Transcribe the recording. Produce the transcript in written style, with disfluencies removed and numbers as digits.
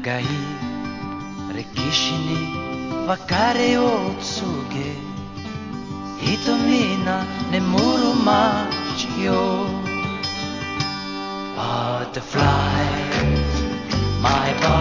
長い歴史に別れを告げ人皆眠る街よ Butterfly My